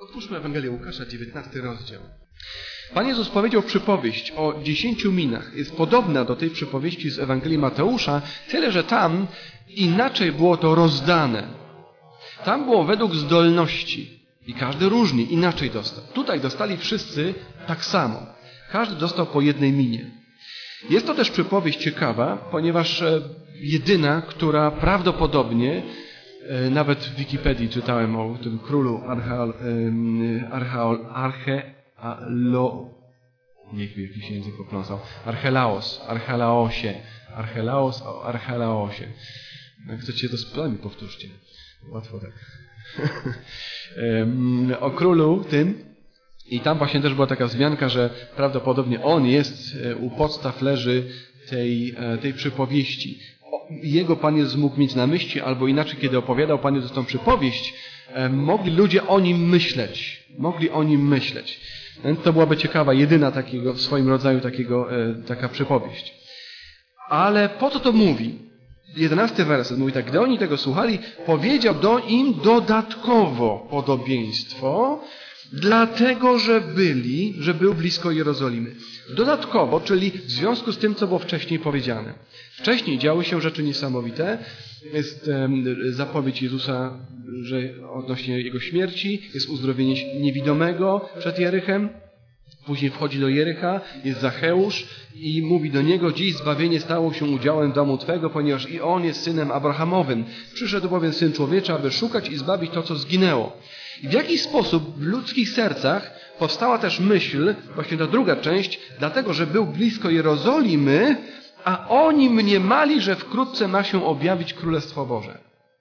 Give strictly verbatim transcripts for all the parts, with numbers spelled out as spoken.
Otwórzmy Ewangelię Łukasza, dziewiętnasty rozdział. Pan Jezus powiedział przypowieść o dziesięciu minach. Jest podobna do tej przypowieści z Ewangelii Mateusza, tyle że tam inaczej było to rozdane. Tam było według zdolności i każdy różnie, inaczej dostał. Tutaj dostali wszyscy tak samo. Każdy dostał po jednej minie. Jest to też przypowieść ciekawa, ponieważ jedyna, która prawdopodobnie, nawet w Wikipedii czytałem o tym królu Archeol, Archeol, Archealo, niech wie, jakiś język popląsał, Archelaos, Archelaosie, Archelaos, Archelaosie. Jak chcecie, to z plami powtórzcie. Łatwo tak. O królu tym. I tam właśnie też była taka wzmianka, że prawdopodobnie on jest, u podstaw leży tej, tej przypowieści. Jego Pan Jezus mógł mieć na myśli, albo inaczej, kiedy opowiadał Pan Jezus tą przypowieść, mogli ludzie o nim myśleć. Mogli o nim myśleć. To byłaby ciekawa, jedyna takiego, w swoim rodzaju takiego, taka przypowieść. Ale po co to mówi? Jedenasty werset mówi tak: gdy oni tego słuchali, powiedział do im dodatkowo podobieństwo, dlatego, że byli, że był blisko Jerozolimy. Dodatkowo, czyli w związku z tym, co było wcześniej powiedziane. Wcześniej działy się rzeczy niesamowite. Jest zapowiedź Jezusa, że odnośnie Jego śmierci, jest uzdrowienie niewidomego przed Jerychem. Później wchodzi do Jerycha, jest Zacheusz i mówi do niego: dziś zbawienie stało się udziałem domu Twego, ponieważ i on jest synem Abrahamowym. Przyszedł bowiem Syn Człowieczy, aby szukać i zbawić to, co zginęło. I w jakiś sposób w ludzkich sercach powstała też myśl, właśnie ta druga część, dlatego, że był blisko Jerozolimy, a oni mniemali, że wkrótce ma się objawić Królestwo Boże.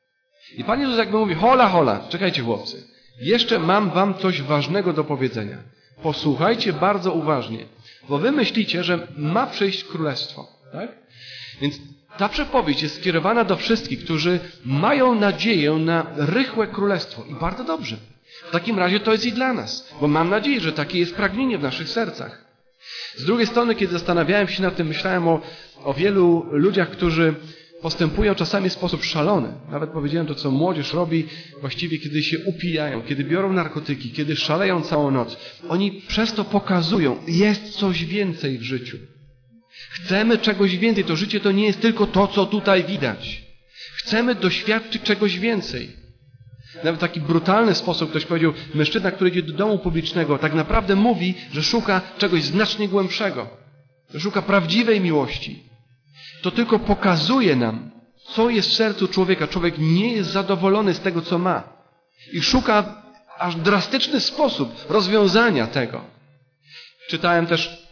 I Pan Jezus jakby mówi: hola, hola, czekajcie chłopcy, jeszcze mam wam coś ważnego do powiedzenia. Posłuchajcie bardzo uważnie, bo wy myślicie, że ma przyjść Królestwo, tak? Więc ta przepowiedź jest skierowana do wszystkich, którzy mają nadzieję na rychłe królestwo. I bardzo dobrze. W takim razie to jest i dla nas, bo mam nadzieję, że takie jest pragnienie w naszych sercach. Z drugiej strony, kiedy zastanawiałem się nad tym, myślałem o, o wielu ludziach, którzy postępują czasami w sposób szalony. Nawet powiedziałem to, co młodzież robi właściwie, kiedy się upijają, kiedy biorą narkotyki, kiedy szaleją całą noc. Oni przez to pokazują, jest coś więcej w życiu. Chcemy czegoś więcej. To życie to nie jest tylko to, co tutaj widać. Chcemy doświadczyć czegoś więcej. Nawet w taki brutalny sposób ktoś powiedział, mężczyzna, który idzie do domu publicznego, tak naprawdę mówi, że szuka czegoś znacznie głębszego. Że szuka prawdziwej miłości. To tylko pokazuje nam, co jest w sercu człowieka. Człowiek nie jest zadowolony z tego, co ma. I szuka aż drastyczny sposób rozwiązania tego. Czytałem też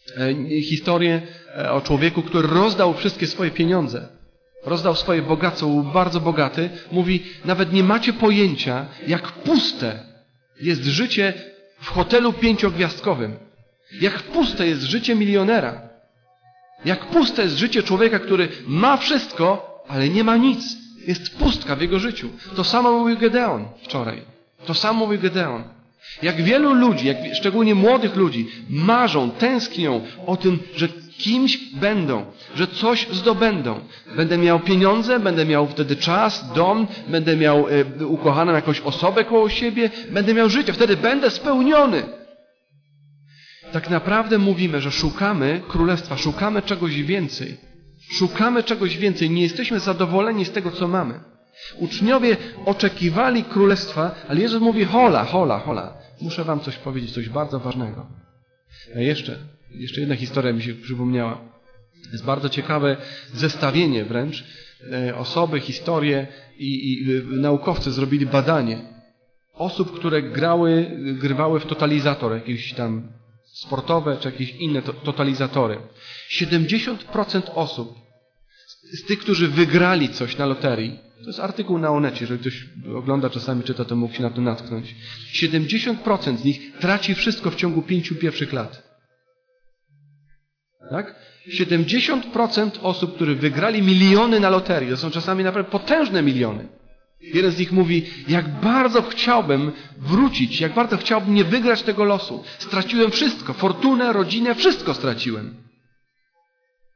historię o człowieku, który rozdał wszystkie swoje pieniądze. Rozdał swoje bogactwo, był bardzo bogaty. Mówi, nawet nie macie pojęcia, jak puste jest życie w hotelu pięciogwiazdkowym. Jak puste jest życie milionera. Jak puste jest życie człowieka, który ma wszystko, ale nie ma nic. Jest pustka w jego życiu. To samo mówił Gedeon wczoraj. To samo mówił Gedeon. Jak wielu ludzi, jak szczególnie młodych ludzi, marzą, tęsknią o tym, że kimś będą, że coś zdobędą. Będę miał pieniądze, będę miał wtedy czas, dom, będę miał y, ukochaną jakąś osobę koło siebie, będę miał życie, wtedy będę spełniony. Tak naprawdę mówimy, że szukamy królestwa, szukamy czegoś więcej. Szukamy czegoś więcej, nie jesteśmy zadowoleni z tego, co mamy. Uczniowie oczekiwali królestwa, ale Jezus mówi, hola, hola, hola. Muszę wam coś powiedzieć, coś bardzo ważnego. A jeszcze, jeszcze jedna historia mi się przypomniała. Jest bardzo ciekawe zestawienie wręcz. Osoby, historie i, i naukowcy zrobili badanie osób, które grały, grywały w totalizator, jakieś tam sportowe czy jakieś inne to, totalizatory. siedemdziesiąt procent osób z tych, którzy wygrali coś na loterii, to jest artykuł na Onecie, jeżeli ktoś ogląda, czasami czyta, to mógł się na to natknąć. siedemdziesiąt procent z nich traci wszystko w ciągu pięciu pierwszych lat. Tak? siedemdziesiąt procent osób, które wygrali miliony na loterii, to są czasami naprawdę potężne miliony. Jeden z nich mówi, jak bardzo chciałbym wrócić, jak bardzo chciałbym nie wygrać tego losu. Straciłem wszystko, fortunę, rodzinę, wszystko straciłem.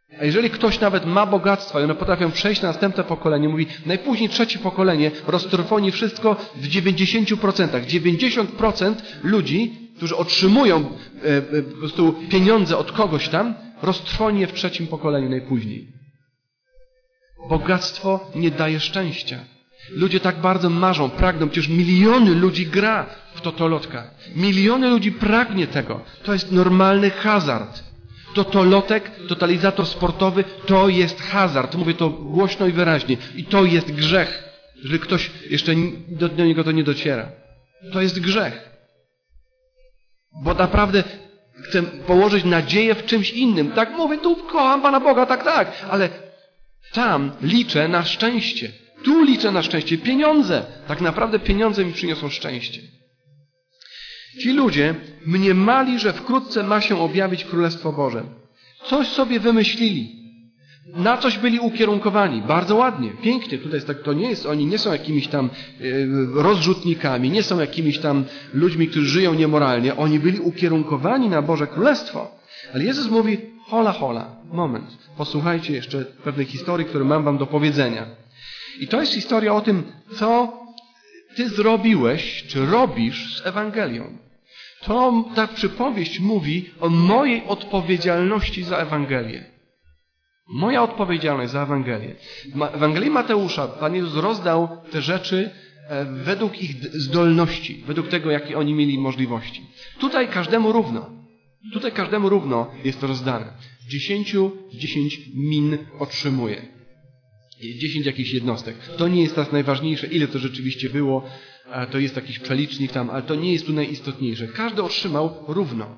A jeżeli ktoś nawet ma bogactwa i one potrafią przejść na następne pokolenie, mówi, najpóźniej trzecie pokolenie roztrwoni wszystko w dziewięćdziesięciu procentach. dziewięćdziesiąt procent ludzi, którzy otrzymują e, e, po prostu pieniądze od kogoś tam, roztrwoni je w trzecim pokoleniu najpóźniej. Bogactwo nie daje szczęścia. Ludzie tak bardzo marzą, pragną, przecież miliony ludzi gra w totolotka. Miliony ludzi pragnie tego. To jest normalny hazard. Totolotek, totalizator sportowy, to jest hazard. Mówię to głośno i wyraźnie. I to jest grzech, jeżeli ktoś jeszcze do, do niego to nie dociera. To jest grzech. Bo naprawdę chcę położyć nadzieję w czymś innym. Tak mówię, tu kocham Pana Boga, tak, tak, ale tam liczę na szczęście. Tu liczę na szczęście. Pieniądze. Tak naprawdę pieniądze mi przyniosą szczęście. Ci ludzie mniemali, że wkrótce ma się objawić Królestwo Boże. Coś sobie wymyślili. Na coś byli ukierunkowani. Bardzo ładnie, pięknie. Tutaj jest tak, to nie jest, oni nie są jakimiś tam y, rozrzutnikami, nie są jakimiś tam ludźmi, którzy żyją niemoralnie. Oni byli ukierunkowani na Boże Królestwo. Ale Jezus mówi, hola, hola, moment. Posłuchajcie jeszcze pewnej historii, którą mam wam do powiedzenia. I to jest historia o tym, co ty zrobiłeś, czy robisz z Ewangelią. To ta przypowieść mówi o mojej odpowiedzialności za Ewangelię. Moja odpowiedzialność za Ewangelię. W Ewangelii Mateusza Pan Jezus rozdał te rzeczy według ich zdolności, według tego, jakie oni mieli możliwości. Tutaj każdemu równo. Tutaj każdemu równo jest to rozdane. Dziesięciu, dziesięć min otrzymuje. Dziesięć jakichś jednostek. To nie jest teraz najważniejsze, ile to rzeczywiście było. To jest jakiś przelicznik tam, ale to nie jest tu najistotniejsze. Każdy otrzymał równo.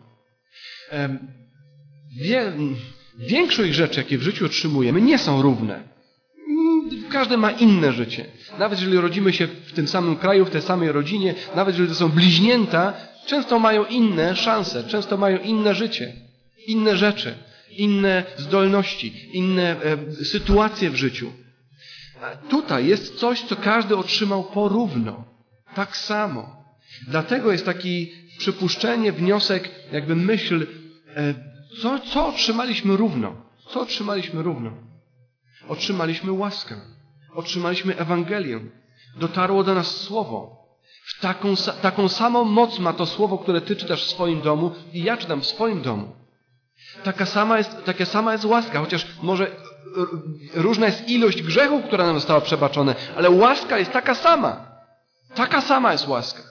Wie, większość rzeczy, jakie w życiu otrzymujemy, nie są równe. Każdy ma inne życie. Nawet jeżeli rodzimy się w tym samym kraju, w tej samej rodzinie, nawet jeżeli to są bliźnięta, często mają inne szanse, często mają inne życie, inne rzeczy, inne zdolności, inne e, sytuacje w życiu. A tutaj jest coś, co każdy otrzymał porówno. Tak samo. Dlatego jest taki przypuszczenie, wniosek, jakby myśl, e, co, co otrzymaliśmy równo? Co otrzymaliśmy równo? Otrzymaliśmy łaskę. Otrzymaliśmy Ewangelię. Dotarło do nas Słowo. W taką, taką samą moc ma to Słowo, które ty czytasz w swoim domu i ja czytam w swoim domu. Taka sama jest, taka sama jest łaska, chociaż może różna jest ilość grzechów, która nam została przebaczona, ale łaska jest taka sama. Taka sama jest łaska.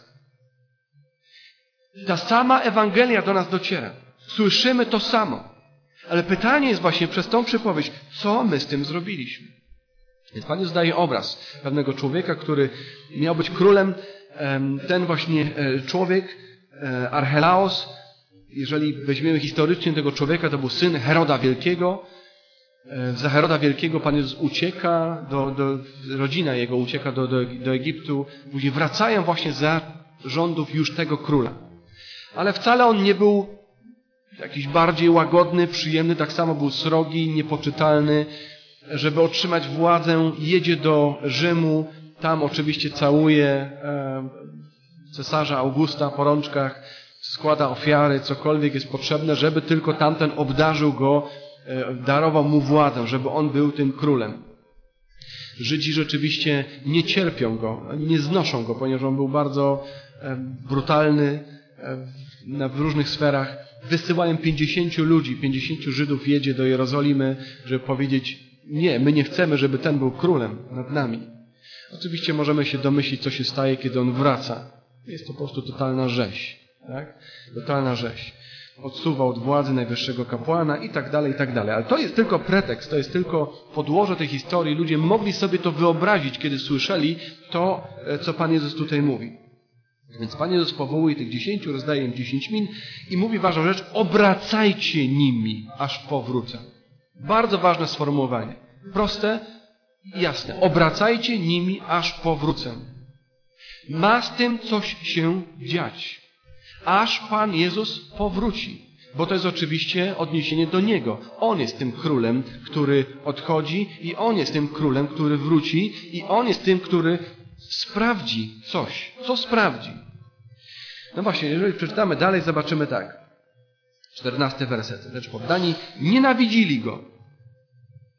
Ta sama Ewangelia do nas dociera. Słyszymy to samo. Ale pytanie jest właśnie przez tą przypowieść, co my z tym zrobiliśmy? Więc Pan Jezus daje obraz pewnego człowieka, który miał być królem. Ten właśnie człowiek, Archelaos, jeżeli weźmiemy historycznie tego człowieka, to był syn Heroda Wielkiego. Za Heroda Wielkiego Pan Jezus ucieka, do, do, rodzina jego ucieka do, do, do Egiptu. Później wracają właśnie za rządów już tego króla. Ale wcale on nie był jakiś bardziej łagodny, przyjemny, tak samo był srogi, niepoczytalny. Żeby otrzymać władzę, jedzie do Rzymu, tam oczywiście całuje e, cesarza Augusta po rączkach, składa ofiary, cokolwiek jest potrzebne, żeby tylko tamten obdarzył go, e, darował mu władzę, żeby on był tym królem. Żydzi rzeczywiście nie cierpią go, nie znoszą go, ponieważ on był bardzo e, brutalny e, na, w różnych sferach. Wysyłają pięćdziesięciu ludzi, pięćdziesięciu Żydów jedzie do Jerozolimy, żeby powiedzieć, nie, my nie chcemy, żeby ten był królem nad nami. Oczywiście możemy się domyślić, co się staje, kiedy on wraca. Jest to po prostu totalna rzeź. Tak? Totalna rzeź. Odsuwa od władzy najwyższego kapłana i tak dalej, i tak dalej. Ale to jest tylko pretekst, to jest tylko podłoże tej historii. Ludzie mogli sobie to wyobrazić, kiedy słyszeli to, co Pan Jezus tutaj mówi. Więc Pan Jezus powołuje tych dziesięciu, rozdaje im dziesięć min i mówi ważną rzecz, obracajcie nimi, aż powrócę. Bardzo ważne sformułowanie. Proste i jasne. Obracajcie nimi, aż powrócę. Ma z tym coś się dziać. Aż Pan Jezus powróci. Bo to jest oczywiście odniesienie do Niego. On jest tym królem, który odchodzi i On jest tym królem, który wróci i On jest tym, który sprawdzi coś. Co sprawdzi? No właśnie, jeżeli przeczytamy dalej, zobaczymy tak. czternasty werset. Lecz poddani nienawidzili Go.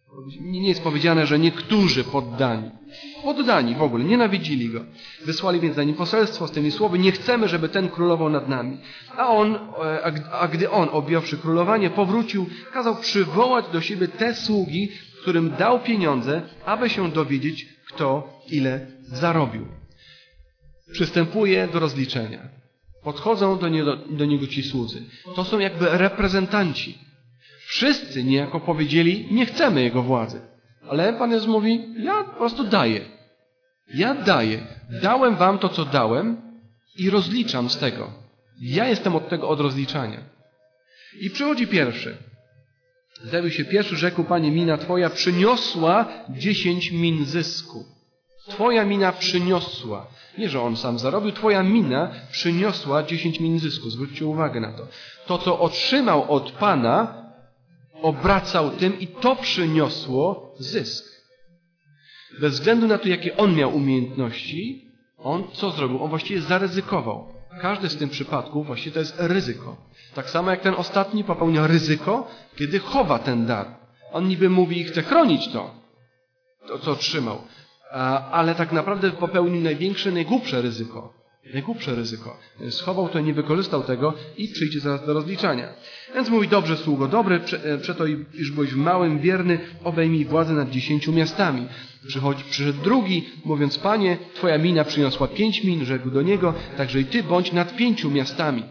Nie jest powiedziane, że niektórzy poddani. Poddani w ogóle, nienawidzili go. Wysłali więc za nim poselstwo z tymi słowy: nie chcemy, żeby ten królował nad nami. A on, a gdy on, objąwszy królowanie, powrócił, kazał przywołać do siebie te sługi, którym dał pieniądze, aby się dowiedzieć, kto ile zarobił. Przystępuje do rozliczenia. Podchodzą do niego, do niego ci słudzy. To są jakby reprezentanci. Wszyscy niejako powiedzieli: nie chcemy jego władzy. Ale Pan Jezus mówi: ja po prostu daję. Ja daję. Dałem wam to, co dałem i rozliczam z tego. Ja jestem od tego, od rozliczania. I przychodzi pierwszy. Zjawił się pierwszy, rzekł: Panie, mina Twoja przyniosła dziesięć min zysku. Twoja mina przyniosła. Nie, że on sam zarobił. Twoja mina przyniosła dziesięć min zysku. Zwróćcie uwagę na to. To, co otrzymał od Pana, obracał tym i to przyniosło zysk. Bez względu na to, jakie on miał umiejętności, on co zrobił? On właściwie zaryzykował. Każdy z tych przypadków właściwie to jest ryzyko. Tak samo jak ten ostatni popełnia ryzyko, kiedy chowa ten dar. On niby mówi i chce chronić to, to co otrzymał, ale tak naprawdę popełnił największe, najgłupsze ryzyko. Najgłupsze ryzyko. Schował to, nie wykorzystał tego i przyjdzie zaraz do rozliczania. Więc mówi: dobrze, sługo, dobry, przeto iż byłeś małym wierny, obejmij władzę nad dziesięciu miastami. Przychodzi, przyszedł drugi, mówiąc: Panie, Twoja mina przyniosła pięć min, rzekł do niego, także i Ty bądź nad pięciu miastami.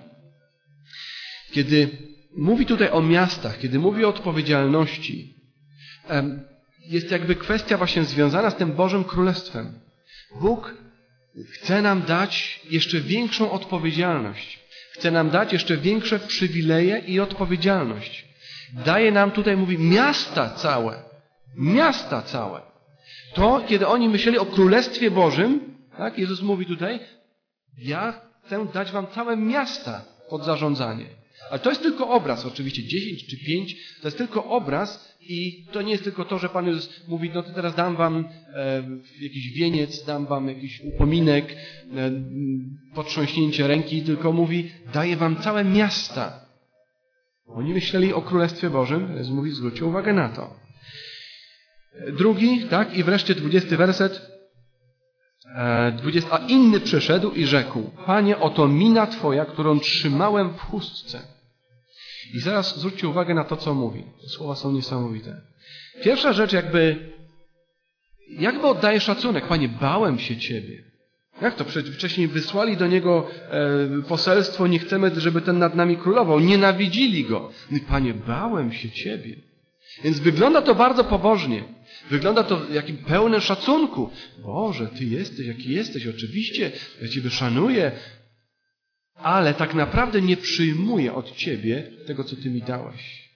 Kiedy mówi tutaj o miastach, kiedy mówi o odpowiedzialności, jest jakby kwestia właśnie związana z tym Bożym Królestwem. Bóg chce nam dać jeszcze większą odpowiedzialność. Chce nam dać jeszcze większe przywileje i odpowiedzialność. Daje nam tutaj, mówi, miasta całe. Miasta całe. To, kiedy oni myśleli o Królestwie Bożym, tak, Jezus mówi tutaj: ja chcę dać wam całe miasta pod zarządzanie. Ale to jest tylko obraz, oczywiście, dziesięć czy pięć, to jest tylko obraz i to nie jest tylko to, że Pan Jezus mówi: no to teraz dam wam e, jakiś wieniec, dam wam jakiś upominek, e, potrząśnięcie ręki, tylko mówi: daję wam całe miasta. Oni myśleli o Królestwie Bożym, Jezus mówi: zwróćcie uwagę na to. Drugi, tak, i wreszcie dwudziesty werset. E, dwudziesty, a inny przyszedł i rzekł: Panie, oto mina Twoja, którą trzymałem w chustce. I zaraz zwróćcie uwagę na to, co mówi. Te słowa są niesamowite. Pierwsza rzecz, jakby, jakby oddaje szacunek. Panie, bałem się Ciebie. Jak to? Wcześniej wysłali do niego e, poselstwo: nie chcemy, żeby ten nad nami królował. Nienawidzili go. I Panie, bałem się Ciebie. Więc wygląda to bardzo pobożnie. Wygląda to jakim pełnym szacunku. Boże, Ty jesteś, jaki jesteś. Oczywiście, ja Ciebie szanuję. Ale tak naprawdę nie przyjmuję od Ciebie tego, co Ty mi dałeś.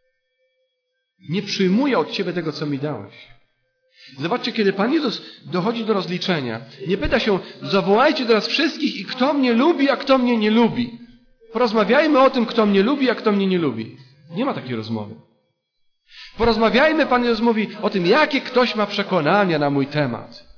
Nie przyjmuję od Ciebie tego, co mi dałeś. Zobaczcie, kiedy Pan Jezus dochodzi do rozliczenia, nie pyta się: zawołajcie teraz wszystkich i kto mnie lubi, a kto mnie nie lubi. Porozmawiajmy o tym, kto mnie lubi, a kto mnie nie lubi. Nie ma takiej rozmowy. Porozmawiajmy, Pan Jezus mówi, o tym, jakie ktoś ma przekonania na mój temat.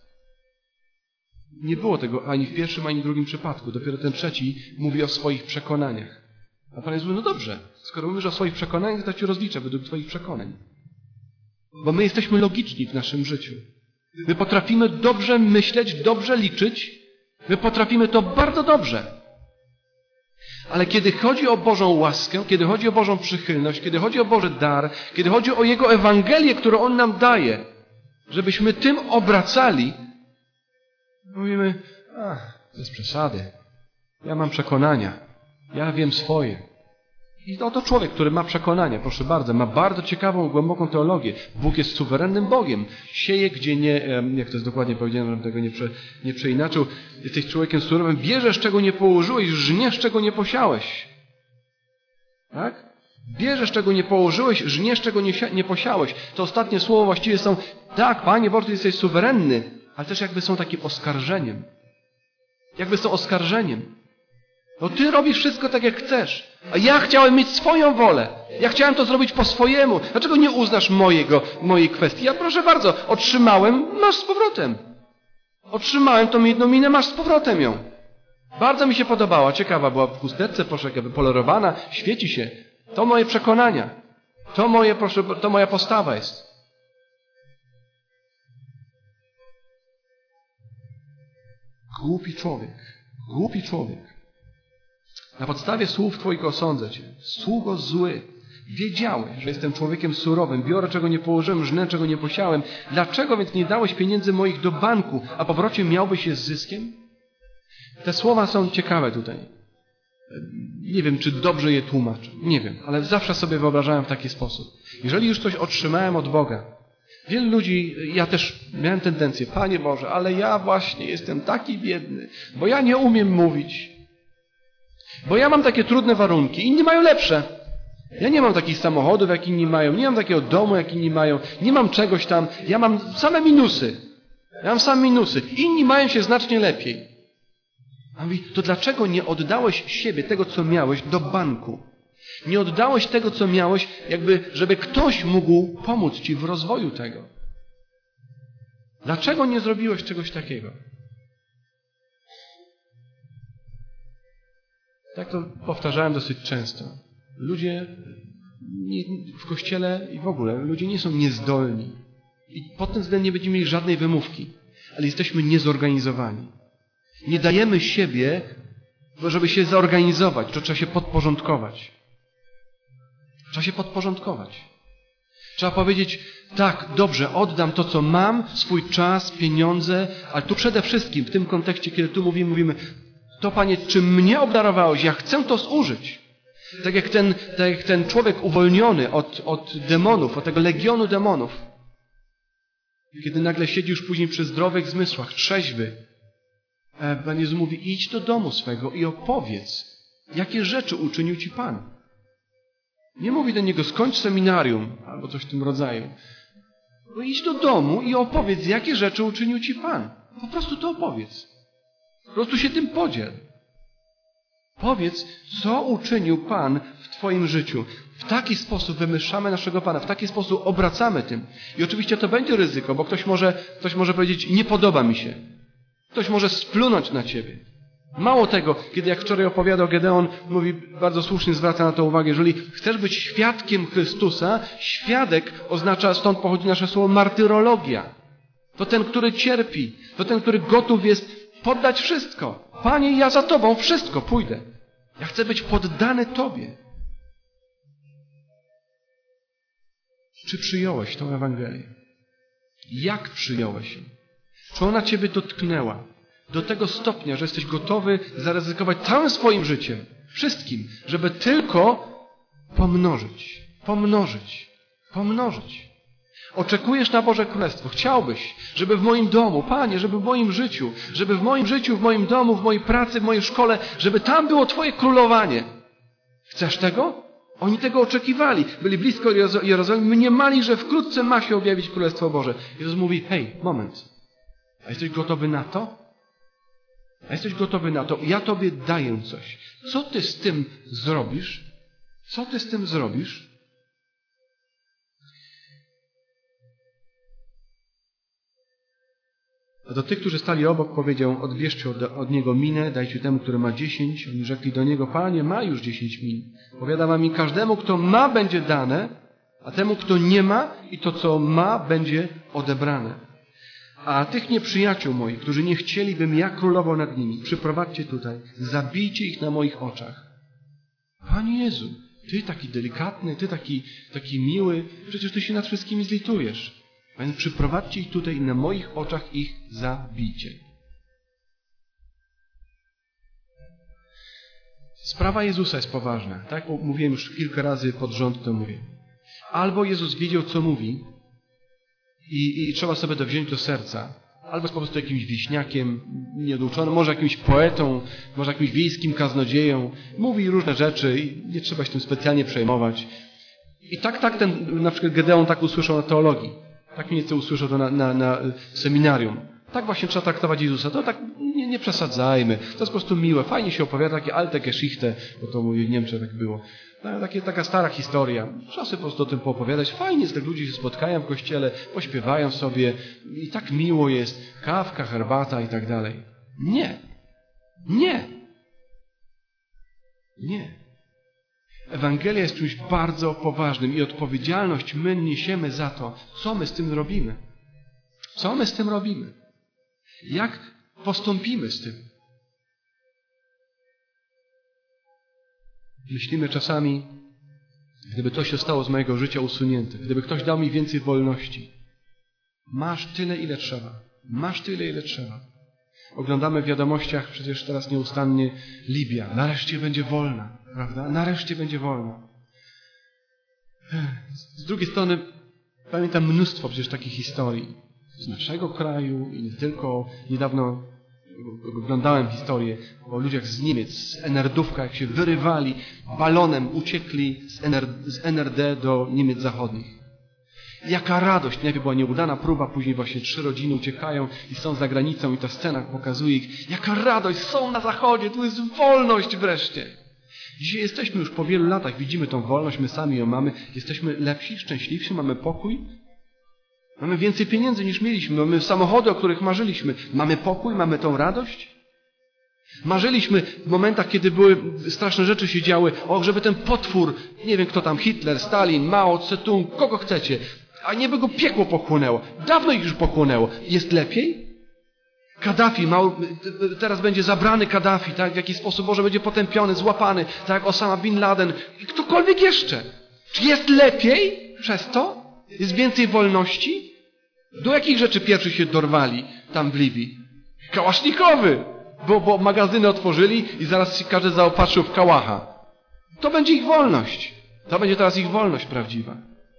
Nie było tego ani w pierwszym, ani w drugim przypadku. Dopiero ten trzeci mówi o swoich przekonaniach. A Pan Jezus mówi: no dobrze, skoro mówisz o swoich przekonaniach, to Ci rozliczę według Twoich przekonań. Bo my jesteśmy logiczni w naszym życiu. My potrafimy dobrze myśleć, dobrze liczyć. My potrafimy to bardzo dobrze. Ale kiedy chodzi o Bożą łaskę, kiedy chodzi o Bożą przychylność, kiedy chodzi o Boży dar, kiedy chodzi o Jego Ewangelię, którą On nam daje, żebyśmy tym obracali, mówimy: ach, bez przesady. Ja mam przekonania. Ja wiem swoje. I oto człowiek, który ma przekonania, proszę bardzo, ma bardzo ciekawą, głęboką teologię. Bóg jest suwerennym Bogiem. Sieje, gdzie nie, jak to jest dokładnie powiedziane, żebym tego nie, prze, nie przeinaczył, jesteś człowiekiem surowym, bierzesz, czego nie położyłeś, żniesz, czego nie posiałeś. Tak? Bierzesz, czego nie położyłeś, żniesz, czego nie, nie posiałeś. To ostatnie słowo właściwie są: tak, Panie Boże, Ty jesteś suwerenny, ale też jakby są takim oskarżeniem. Jakby są oskarżeniem. No Ty robisz wszystko tak, jak chcesz. A ja chciałem mieć swoją wolę. Ja chciałem to zrobić po swojemu. Dlaczego nie uznasz mojego, mojej kwestii? Ja proszę bardzo, otrzymałem, masz z powrotem. Otrzymałem tą jedną minę, masz z powrotem ją. Bardzo mi się podobała, ciekawa była, w chusteczce, proszę, jakby polerowana, świeci się. To moje przekonania. To moje, proszę, to moja postawa jest. Głupi człowiek, głupi człowiek. Na podstawie słów Twoich osądzę Cię. Sługo zły. Wiedziałeś, że jestem człowiekiem surowym, biorę czego nie położyłem, żnę czego nie posiałem. Dlaczego więc nie dałeś pieniędzy moich do banku, a po powrocie miałbyś je z zyskiem? Te słowa są ciekawe tutaj. Nie wiem, czy dobrze je tłumaczę. Nie wiem, ale zawsze sobie wyobrażałem w taki sposób. Jeżeli już coś otrzymałem od Boga, wielu ludzi, ja też miałem tendencję, Panie Boże, ale ja właśnie jestem taki biedny, bo ja nie umiem mówić, bo ja mam takie trudne warunki, inni mają lepsze. Ja nie mam takich samochodów, jak inni mają, nie mam takiego domu, jak inni mają, nie mam czegoś tam, ja mam same minusy. Ja mam same minusy. Inni mają się znacznie lepiej. A mówi, to dlaczego nie oddałeś siebie, tego co miałeś, do banku? Nie oddałeś tego, co miałeś, jakby, żeby ktoś mógł pomóc Ci w rozwoju tego. Dlaczego nie zrobiłeś czegoś takiego? Tak to powtarzałem dosyć często. Ludzie nie, w Kościele i w ogóle, ludzie nie są niezdolni. I pod tym względem nie będziemy mieli żadnej wymówki. Ale jesteśmy niezorganizowani. Nie dajemy siebie, żeby się zorganizować. To trzeba się podporządkować. Trzeba się podporządkować. Trzeba powiedzieć, tak, dobrze, oddam to, co mam, swój czas, pieniądze, ale tu przede wszystkim, w tym kontekście, kiedy tu mówimy, mówimy, to Panie, czym mnie obdarowałeś, ja chcę to zużyć. Tak jak ten, tak jak ten człowiek uwolniony od, od demonów, od tego legionu demonów. Kiedy nagle siedzi już później przy zdrowych zmysłach, trzeźwy, Pan Jezus mówi, idź do domu swego i opowiedz, jakie rzeczy uczynił Ci Pan. Nie mówi do niego, skończ seminarium, albo coś w tym rodzaju. Bo idź do domu i opowiedz, jakie rzeczy uczynił Ci Pan. Po prostu to opowiedz. Po prostu się tym podziel. Powiedz, co uczynił Pan w Twoim życiu. W taki sposób wymyślamy naszego Pana, w taki sposób obracamy tym. I oczywiście to będzie ryzyko, bo ktoś może, ktoś może powiedzieć, nie podoba mi się. Ktoś może splunąć na Ciebie. Mało tego, kiedy jak wczoraj opowiadał Gedeon, mówi, bardzo słusznie zwraca na to uwagę, jeżeli chcesz być świadkiem Chrystusa, świadek oznacza, stąd pochodzi nasze słowo martyrologia. To ten, który cierpi, to ten, który gotów jest poddać wszystko. Panie, ja za Tobą wszystko pójdę. Ja chcę być poddany Tobie. Czy przyjąłeś tą Ewangelię? Jak przyjąłeś ją? Czy ona Ciebie dotknęła? Do tego stopnia, że jesteś gotowy zaryzykować całym swoim życiem, wszystkim, żeby tylko pomnożyć, pomnożyć, pomnożyć. Oczekujesz na Boże Królestwo. Chciałbyś, żeby w moim domu, Panie, żeby w moim życiu, żeby w moim życiu, w moim domu, w mojej pracy, w mojej szkole, żeby tam było Twoje królowanie. Chcesz tego? Oni tego oczekiwali. Byli blisko Jerozolimy, mniemali, że wkrótce ma się objawić Królestwo Boże. Jezus mówi, hej, moment. A jesteś gotowy na to? A jesteś gotowy na to? Ja Tobie daję coś. Co Ty z tym zrobisz? Co Ty z tym zrobisz? A do tych, którzy stali obok, powiedział, odbierzcie od, od niego minę, dajcie temu, który ma dziesięć. Oni rzekli do niego, Panie, ma już dziesięć min. Powiada wam mi, każdemu, kto ma, będzie dane, a temu, kto nie ma i to, co ma, będzie odebrane. A tych nieprzyjaciół moich, którzy nie chcieli, bym ja królował nad nimi, przyprowadźcie tutaj, zabijcie ich na moich oczach. Panie Jezu, Ty taki delikatny, Ty taki, taki miły, przecież Ty się nad wszystkimi zlitujesz. A więc przyprowadźcie ich tutaj i na moich oczach ich zabijcie. Sprawa Jezusa jest poważna. Tak mówiłem już kilka razy pod rząd, to mówię. Albo Jezus wiedział, co mówi i, i trzeba sobie to wziąć do serca, albo jest po prostu jakimś wieśniakiem nieoduczonym, może jakimś poetą, może jakimś wiejskim kaznodzieją. Mówi różne rzeczy i nie trzeba się tym specjalnie przejmować. I tak, tak ten, na przykład Gedeon tak usłyszał na teologii. Tak mniej więcej usłyszał to na, na, na seminarium. Tak właśnie trzeba traktować Jezusa. To tak nie, nie przesadzajmy. To jest po prostu miłe. Fajnie się opowiada, takie alte Geschichte, bo to mówi w Niemczech tak było. No, takie, taka stara historia. Trzeba sobie po prostu o tym poopowiadać. Fajnie, że tak ludzie się spotkają w kościele, pośpiewają sobie i tak miło jest. Kawka, herbata i tak dalej. Nie. Nie. Nie. Ewangelia jest czymś bardzo poważnym i odpowiedzialność my niesiemy za to, co my z tym robimy. Co my z tym robimy? Jak postąpimy z tym. Myślimy czasami, gdyby to się stało z mojego życia usunięte, gdyby ktoś dał mi więcej wolności. Masz tyle, ile trzeba. Masz tyle, ile trzeba. Oglądamy w wiadomościach przecież teraz nieustannie Libia. Nareszcie będzie wolna, prawda? Nareszcie będzie wolna. Z drugiej strony pamiętam mnóstwo przecież takich historii z naszego kraju i nie tylko. Niedawno oglądałem historię o ludziach z Niemiec, z en er dówka, jak się wyrywali balonem, uciekli z, NR, z en er de do Niemiec zachodnich. Jaka radość! Najpierw była nieudana próba, później właśnie trzy rodziny uciekają i są za granicą i ta scena pokazuje ich. Jaka radość! Są na zachodzie! Tu jest wolność wreszcie! Dzisiaj jesteśmy już po wielu latach, widzimy tą wolność, my sami ją mamy. Jesteśmy lepsi, szczęśliwsi, mamy pokój. Mamy więcej pieniędzy niż mieliśmy. Mamy samochody, o których marzyliśmy. Mamy pokój, mamy tą radość. Marzyliśmy w momentach, kiedy były straszne rzeczy się działy, o, żeby ten potwór, nie wiem kto tam, Hitler, Stalin, Mao, Tse-tung, kogo chcecie, a nie by go piekło pochłonęło. Dawno ich już pochłonęło. Jest lepiej? Kaddafi, teraz będzie zabrany Kaddafi, tak? W jaki sposób może będzie potępiony, złapany, tak jak Osama Bin Laden i ktokolwiek jeszcze. Czy jest lepiej przez to? Jest więcej wolności? Do jakich rzeczy pierwszy się dorwali tam w Libii? Kałasznikowy! Bo, bo magazyny otworzyli i zaraz się każdy zaopatrzył w kałacha. To będzie ich wolność. To będzie teraz ich wolność prawdziwa.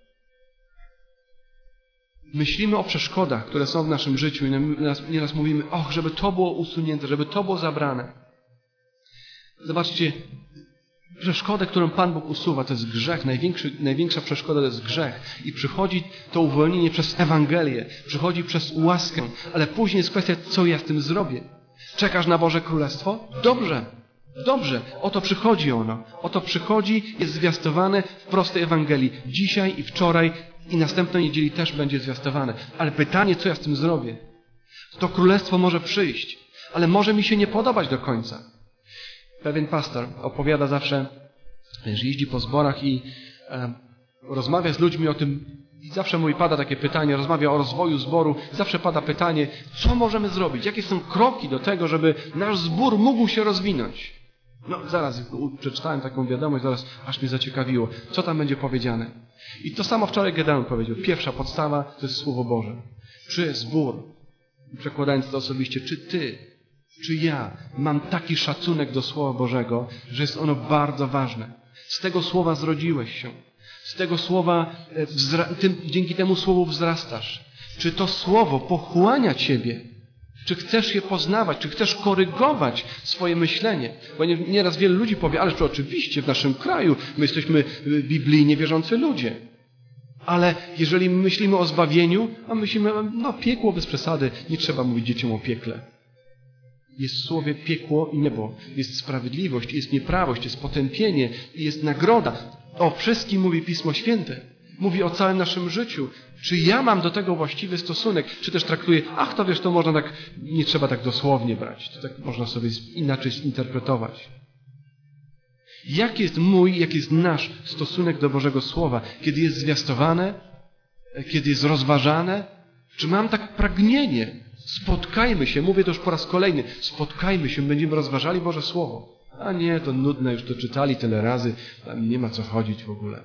Myślimy o przeszkodach, które są w naszym życiu i nieraz, nieraz mówimy, och, żeby to było usunięte, żeby to było zabrane. Zobaczcie, przeszkodę, którą Pan Bóg usuwa, to jest grzech. Największy, największa przeszkoda to jest grzech. I przychodzi to uwolnienie przez Ewangelię, przychodzi przez łaskę, ale później jest kwestia, co ja z tym zrobię. Czekasz na Boże Królestwo? Dobrze, dobrze. Oto przychodzi ono. Oto przychodzi, jest zwiastowane w prostej Ewangelii. Dzisiaj i wczoraj i następnej niedzieli też będzie zwiastowane. Ale pytanie, co ja z tym zrobię? To Królestwo może przyjść, ale może mi się nie podobać do końca. Pewien pastor opowiada zawsze, że jeździ po zborach i e, rozmawia z ludźmi o tym, i zawsze mu pada takie pytanie, rozmawia o rozwoju zboru, zawsze pada pytanie, co możemy zrobić, jakie są kroki do tego, żeby nasz zbór mógł się rozwinąć. No zaraz przeczytałem taką wiadomość, zaraz aż mnie zaciekawiło, co tam będzie powiedziane. I to samo wczoraj Gedeon powiedział. Pierwsza podstawa to jest Słowo Boże. Czy zbór, przekładając to osobiście, czy ty, czy ja mam taki szacunek do Słowa Bożego, że jest ono bardzo ważne. Z tego Słowa zrodziłeś się. Z tego Słowa, wzra- tym, dzięki temu Słowu wzrastasz. Czy to Słowo pochłania ciebie? Czy chcesz je poznawać? Czy chcesz korygować swoje myślenie? Bo nieraz wielu ludzi powie, ależ to oczywiście w naszym kraju my jesteśmy biblijnie wierzący ludzie. Ale jeżeli myślimy o zbawieniu, a myślimy, no piekło bez przesady, nie trzeba mówić dzieciom o piekle. Jest w słowie piekło i niebo. Jest sprawiedliwość, jest nieprawość, jest potępienie i jest nagroda. O wszystkim mówi Pismo Święte. Mówi o całym naszym życiu. Czy ja mam do tego właściwy stosunek? Czy też traktuję, ach to wiesz, to można tak, nie trzeba tak dosłownie brać. To tak można sobie inaczej zinterpretować. Jaki jest mój, jaki jest nasz stosunek do Bożego Słowa? Kiedy jest zwiastowane? Kiedy jest rozważane? Czy mam tak pragnienie? Spotkajmy się, mówię to już po raz kolejny, spotkajmy się, będziemy rozważali Boże Słowo. A nie, to nudne, już to czytali tyle razy, tam nie ma co chodzić w ogóle.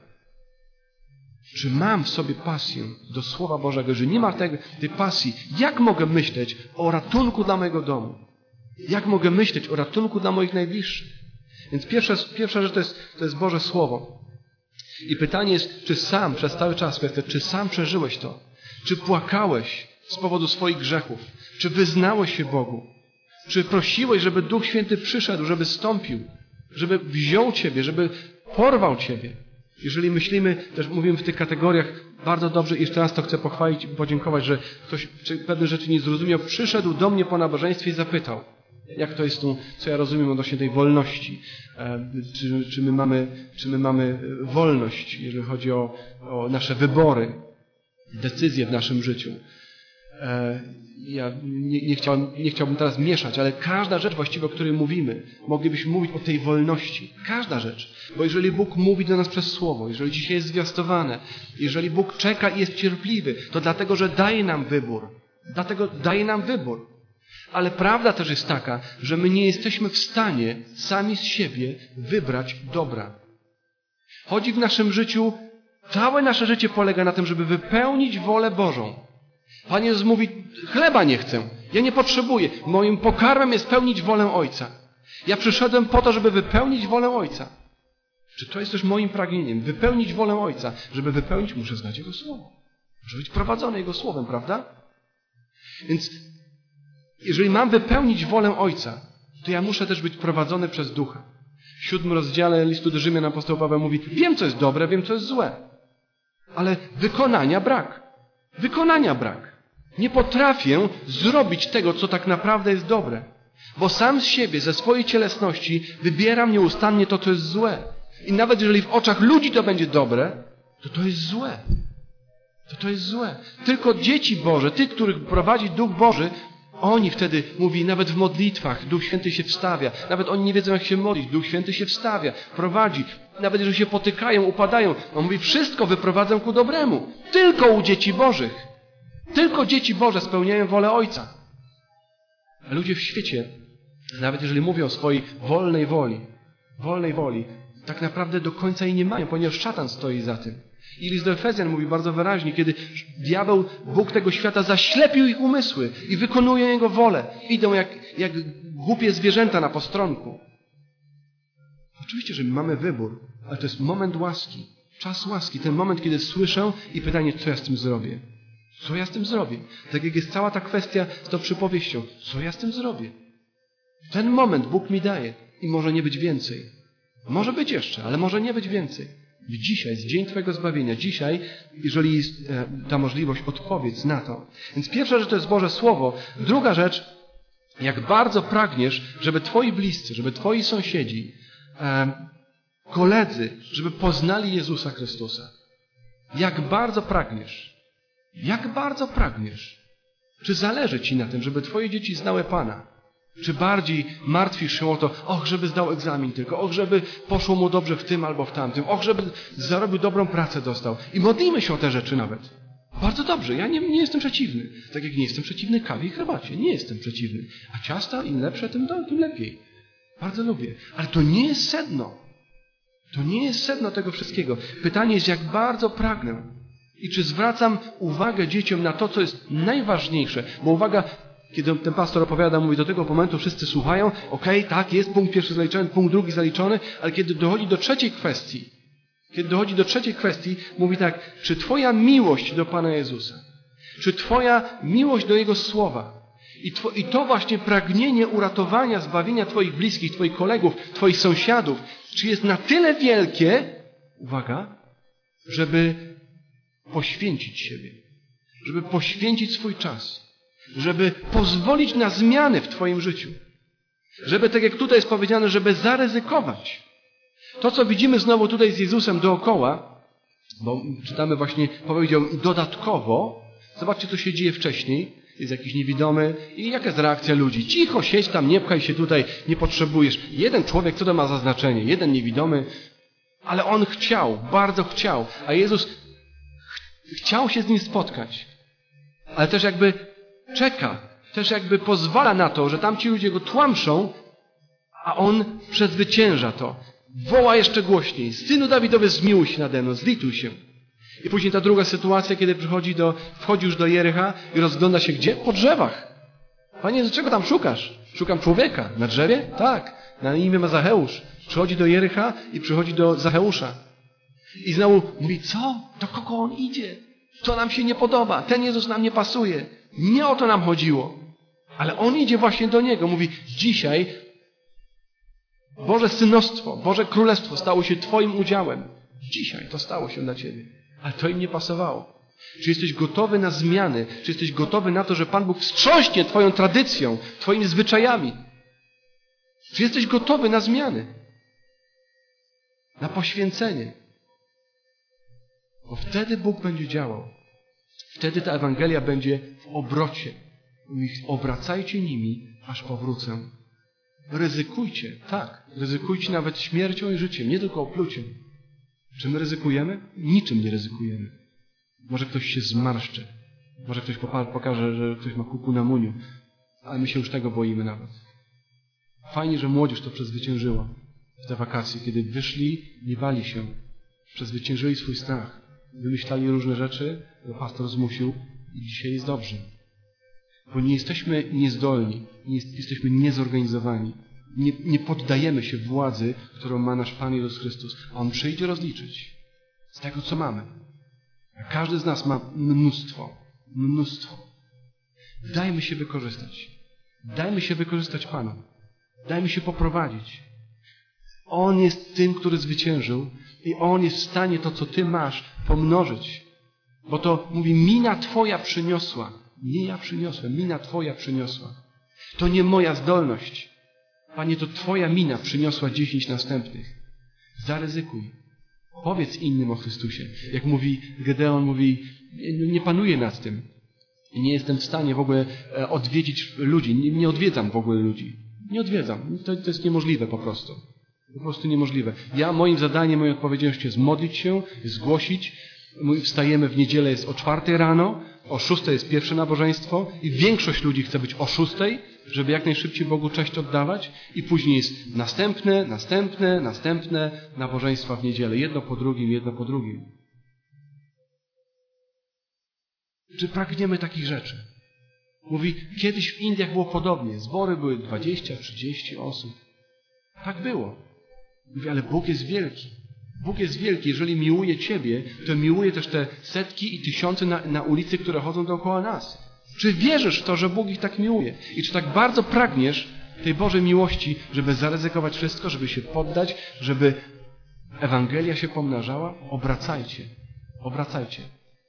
Czy mam w sobie pasję do Słowa Bożego, że nie ma tej, tej pasji? Jak mogę myśleć o ratunku dla mojego domu? Jak mogę myśleć o ratunku dla moich najbliższych? Więc pierwsza, pierwsza rzecz to jest, to jest Boże Słowo. I pytanie jest, czy sam przez cały czas, czy sam przeżyłeś to? Czy płakałeś z powodu swoich grzechów? Czy wyznałeś się Bogu? Czy prosiłeś, żeby Duch Święty przyszedł, żeby stąpił, żeby wziął Ciebie, żeby porwał Ciebie? Jeżeli myślimy, też mówimy w tych kategoriach bardzo dobrze, jeszcze raz to chcę pochwalić i podziękować, że ktoś pewne rzeczy nie zrozumiał, przyszedł do mnie po nabożeństwie i zapytał, jak to jest tu, co ja rozumiem odnośnie tej wolności. Czy, czy, my, mamy, czy my mamy wolność, jeżeli chodzi o, o nasze wybory, decyzje w naszym życiu. Ja nie, nie, chciałem, nie chciałbym teraz mieszać, ale każda rzecz właściwie, o której mówimy, moglibyśmy mówić o tej wolności. Każda rzecz. Bo jeżeli Bóg mówi do nas przez Słowo, jeżeli dzisiaj jest zwiastowane, jeżeli Bóg czeka i jest cierpliwy, to dlatego, że daje nam wybór. Dlatego daje nam wybór. Ale prawda też jest taka, że my nie jesteśmy w stanie sami z siebie wybrać dobra. Chodzi w naszym życiu, całe nasze życie polega na tym, żeby wypełnić wolę Bożą. Pan Jezus mówi, chleba nie chcę, ja nie potrzebuję. Moim pokarmem jest pełnić wolę Ojca. Ja przyszedłem po to, żeby wypełnić wolę Ojca. Czy to jest też moim pragnieniem? Wypełnić wolę Ojca. Żeby wypełnić, muszę znać Jego Słowo. Muszę być prowadzony Jego Słowem, prawda? Więc jeżeli mam wypełnić wolę Ojca, to ja muszę też być prowadzony przez Ducha. W siódmym rozdziale listu do Rzymian apostoł Paweł mówi, wiem, co jest dobre, wiem, co jest złe. Ale wykonania brak. Wykonania brak. Nie potrafię zrobić tego, co tak naprawdę jest dobre. Bo sam z siebie, ze swojej cielesności wybieram nieustannie to, co jest złe. I nawet jeżeli w oczach ludzi to będzie dobre, to to jest złe. To to jest złe. Tylko dzieci Boże, tych, których prowadzi Duch Boży, oni wtedy, mówi, nawet w modlitwach Duch Święty się wstawia. Nawet oni nie wiedzą, jak się modlić. Duch Święty się wstawia, prowadzi. Nawet jeżeli się potykają, upadają, on mówi, wszystko wyprowadzę ku dobremu. Tylko u dzieci Bożych. Tylko dzieci Boże spełniają wolę Ojca. A ludzie w świecie, nawet jeżeli mówią o swojej wolnej woli, wolnej woli, tak naprawdę do końca jej nie mają, ponieważ szatan stoi za tym. I list do Efezjan mówi bardzo wyraźnie, kiedy diabeł, Bóg tego świata, zaślepił ich umysły i wykonują Jego wolę. Idą jak, jak głupie zwierzęta na postronku. Oczywiście, że mamy wybór, ale to jest moment łaski, czas łaski, ten moment, kiedy słyszę i pytanie, co ja z tym zrobię? Co ja z tym zrobię? Tak jak jest cała ta kwestia z tą przypowieścią. Co ja z tym zrobię? Ten moment Bóg mi daje i może nie być więcej. Może być jeszcze, ale może nie być więcej. Dzisiaj jest dzień Twojego zbawienia. Dzisiaj, jeżeli jest e, ta możliwość, odpowiedz na to. Więc pierwsza rzecz to jest Boże Słowo. Druga rzecz, jak bardzo pragniesz, żeby Twoi bliscy, żeby Twoi sąsiedzi, e, koledzy, żeby poznali Jezusa Chrystusa. Jak bardzo pragniesz. Jak bardzo pragniesz. Czy zależy Ci na tym, żeby Twoje dzieci znały Pana? Czy bardziej martwisz się o to, och, żeby zdał egzamin tylko, och, żeby poszło mu dobrze w tym albo w tamtym, och, żeby zarobił dobrą pracę dostał. I modlimy się o te rzeczy nawet. Bardzo dobrze, ja nie, nie jestem przeciwny. Tak jak nie jestem przeciwny kawie i herbacie, nie jestem przeciwny. A ciasta im lepsze, tym, tym lepiej. Bardzo lubię. Ale to nie jest sedno. To nie jest sedno tego wszystkiego. Pytanie jest, jak bardzo pragnę. I czy zwracam uwagę dzieciom na to, co jest najważniejsze. Bo uwaga, kiedy ten pastor opowiada, mówi, do tego momentu wszyscy słuchają, okej, okay, tak, jest punkt pierwszy zaliczony, punkt drugi zaliczony, ale kiedy dochodzi do trzeciej kwestii, kiedy dochodzi do trzeciej kwestii, mówi tak, czy Twoja miłość do Pana Jezusa, czy Twoja miłość do Jego Słowa i, two, i to właśnie pragnienie uratowania, zbawienia Twoich bliskich, Twoich kolegów, Twoich sąsiadów, czy jest na tyle wielkie, uwaga, żeby poświęcić siebie, żeby poświęcić swój czas, żeby pozwolić na zmiany w Twoim życiu. Żeby, tak jak tutaj jest powiedziane, żeby zaryzykować. To, co widzimy znowu tutaj z Jezusem dookoła, bo czytamy właśnie, powiedział dodatkowo, zobaczcie, co się dzieje wcześniej. Jest jakiś niewidomy i jaka jest reakcja ludzi? Cicho, siedź tam, nie pchaj się tutaj, nie potrzebujesz. Jeden człowiek, co to ma za znaczenie? Jeden niewidomy, ale on chciał, bardzo chciał, a Jezus ch- chciał się z nim spotkać. Ale też jakby czeka, też jakby pozwala na to, że tamci ludzie go tłamszą, a on przezwycięża to. Woła jeszcze głośniej. Synu Dawidowy, zmiłuj się nade mną, zlituj się. I później ta druga sytuacja, kiedy przychodzi do, wchodzi już do Jericha i rozgląda się gdzie? Po drzewach. Panie, dlaczego tam szukasz? Szukam człowieka. Na drzewie? Tak. Na imię ma Zacheusz. Przychodzi do Jericha i przychodzi do Zacheusza. I znowu mówi, co? Do kogo on idzie? To nam się nie podoba. Ten Jezus nam nie pasuje. Nie o to nam chodziło. Ale on idzie właśnie do Niego. Mówi, dzisiaj Boże synostwo, Boże królestwo stało się Twoim udziałem. Dzisiaj to stało się dla Ciebie. Ale to im nie pasowało. Czy jesteś gotowy na zmiany? Czy jesteś gotowy na to, że Pan Bóg wstrząśnie Twoją tradycją, Twoimi zwyczajami? Czy jesteś gotowy na zmiany? Na poświęcenie? Bo wtedy Bóg będzie działał. Wtedy ta Ewangelia będzie w obrocie. Mówi, obracajcie nimi, aż powrócę. Ryzykujcie, tak. Ryzykujcie nawet śmiercią i życiem, nie tylko opluciem. Czy my ryzykujemy? Niczym nie ryzykujemy. Może ktoś się zmarszczy. Może ktoś pokaże, że ktoś ma kuku na muniu. ale my się już tego boimy nawet. Fajnie, że młodzież to przezwyciężyła w te wakacje, kiedy wyszli, nie bali się, przezwyciężyli swój strach, wymyślali różne rzeczy, to pastor zmusił i dzisiaj jest dobrze. Bo nie jesteśmy niezdolni, nie jest, jesteśmy niezorganizowani. Nie, nie poddajemy się władzy, którą ma nasz Pan Jezus Chrystus. A On przyjdzie rozliczyć z tego, co mamy. A każdy z nas ma mnóstwo, mnóstwo. Dajmy się wykorzystać. Dajmy się wykorzystać Panu. Dajmy się poprowadzić. On jest tym, który zwyciężył i On jest w stanie to, co Ty masz, pomnożyć. Bo to mówi, mina Twoja przyniosła. Nie ja przyniosłem, mina Twoja przyniosła. To nie moja zdolność. Panie, to Twoja mina przyniosła dziesięć następnych. Zaryzykuj. Powiedz innym o Chrystusie. Jak mówi Gedeon, mówi, nie, nie panuję nad tym. I nie jestem w stanie w ogóle odwiedzić ludzi. Nie, nie odwiedzam w ogóle ludzi. Nie odwiedzam. To, to jest niemożliwe po prostu. Po prostu niemożliwe. Ja, moim zadaniem, moją odpowiedzialnością jest modlić się, jest zgłosić. Wstajemy w niedzielę, jest o czwartej rano, o szóstej jest pierwsze nabożeństwo i większość ludzi chce być o szóstej, żeby jak najszybciej Bogu cześć oddawać i później jest następne, następne, następne nabożeństwa w niedzielę. Jedno po drugim, jedno po drugim. Czy pragniemy takich rzeczy? Mówi, kiedyś w Indiach było podobnie. Zbory były dwadzieścia, trzydzieści osób. Tak było. Mówi, ale Bóg jest wielki. Bóg jest wielki. Jeżeli miłuje Ciebie, to miłuje też te setki i tysiące na, na ulicy, które chodzą dookoła nas. Czy wierzysz w to, że Bóg ich tak miłuje? I czy tak bardzo pragniesz tej Bożej miłości, żeby zaryzykować wszystko, żeby się poddać, żeby Ewangelia się pomnażała? Obracajcie. Obracajcie.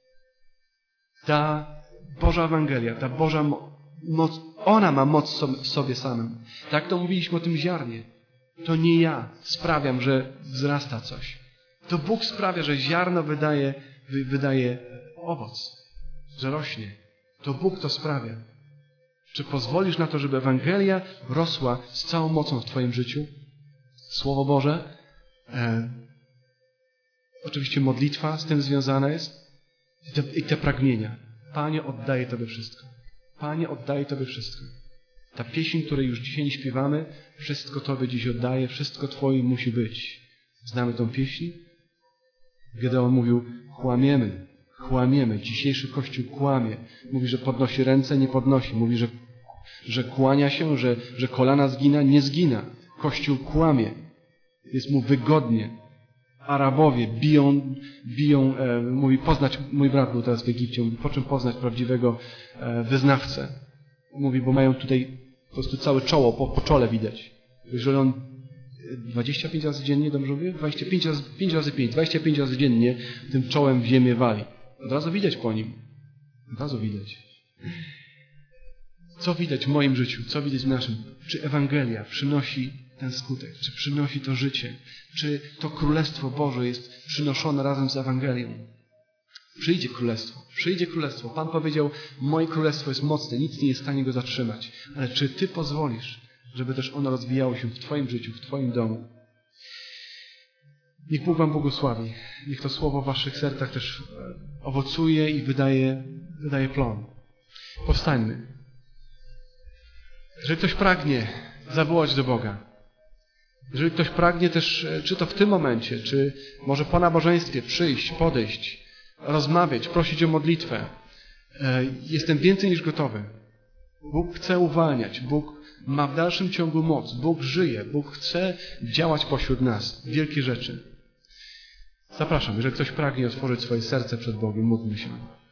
Ta Boża Ewangelia, ta Boża moc, ona ma moc w sobie samym. Tak to mówiliśmy o tym ziarnie. To nie ja sprawiam, że wzrasta coś. To Bóg sprawia, że ziarno wydaje, wydaje owoc, że rośnie. To Bóg to sprawia. Czy pozwolisz na to, żeby Ewangelia rosła z całą mocą w Twoim życiu? Słowo Boże. E, oczywiście modlitwa z tym związana jest. I te, i te pragnienia. Panie, oddaję Tobie wszystko. Panie, oddaję Tobie wszystko. Ta pieśń, której już dzisiaj nie śpiewamy, wszystko Tobie dziś oddaję, wszystko Twoje musi być. Znamy tą pieśń? Gedeon mówił, kłamiemy, kłamiemy. Dzisiejszy Kościół kłamie. Mówi, że podnosi ręce, nie podnosi. Mówi, że, że kłania się, że, że kolana zgina, nie zgina. Kościół kłamie. Jest mu wygodnie. Arabowie biją, biją e, mówi, poznać, mój brat był teraz w Egipcie, mówi, po czym poznać prawdziwego e, wyznawcę. Mówi, bo mają tutaj po prostu całe czoło, po, po czole widać. Jeżeli on dwadzieścia pięć razy dziennie, dobrze mówię? dwadzieścia pięć razy, pięć razy pięć, dwadzieścia pięć razy dziennie tym czołem w ziemię wali. Od razu widać po nim. Od razu widać. Co widać w moim życiu? Co widać w naszym? Czy Ewangelia przynosi ten skutek? Czy przynosi to życie? Czy to Królestwo Boże jest przynoszone razem z Ewangelią? Przyjdzie Królestwo. Przyjdzie Królestwo. Pan powiedział, moje Królestwo jest mocne, nic nie jest w stanie go zatrzymać. Ale czy Ty pozwolisz, żeby też ono rozwijało się w Twoim życiu, w Twoim domu? Niech Bóg Wam błogosławi. Niech to słowo w Waszych sercach też owocuje i wydaje, wydaje plon. Powstańmy. Jeżeli ktoś pragnie zawołać do Boga, jeżeli ktoś pragnie też, czy to w tym momencie, czy może po nabożeństwie przyjść, podejść, rozmawiać, prosić o modlitwę, jestem więcej niż gotowy. Bóg chce uwalniać. Bóg ma w dalszym ciągu moc. Bóg żyje. Bóg chce działać pośród nas. Wielkie rzeczy. Zapraszam, jeżeli ktoś pragnie otworzyć swoje serce przed Bogiem, módlmy się.